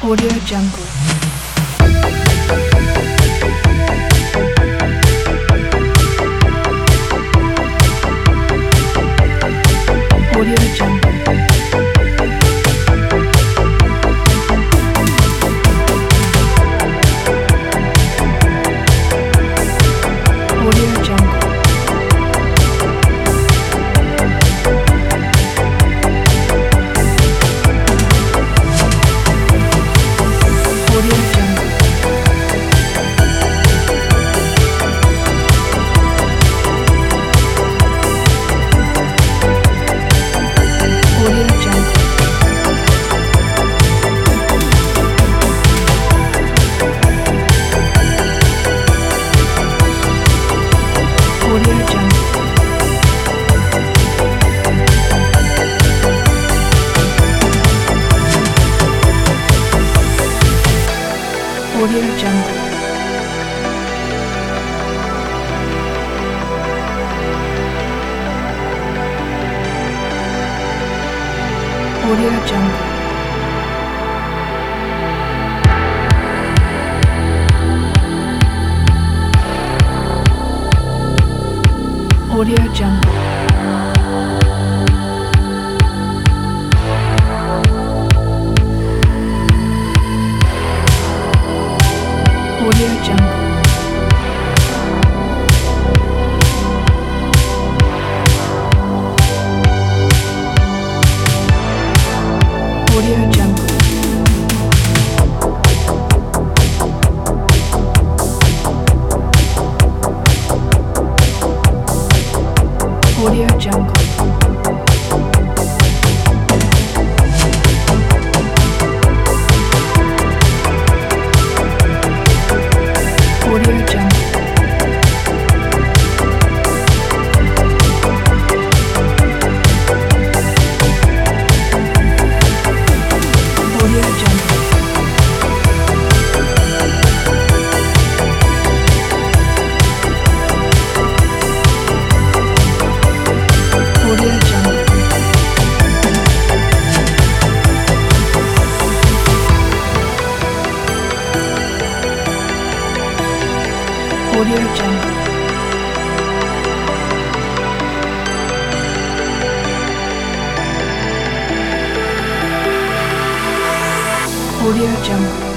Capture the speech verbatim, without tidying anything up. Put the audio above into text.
Audio Jungle. Audio Jungle. Audio Jungle. Audio Jungle. Audio Jungle. Audio Jungle. Audio Jungle. Audio Jungle. Audio Jungle. Audio Jungle. Audio Jungle. Audio Jungle. Audio Jungle. Audio Jungle. Audio Jungle. Audio Jungle. Audio Jungle.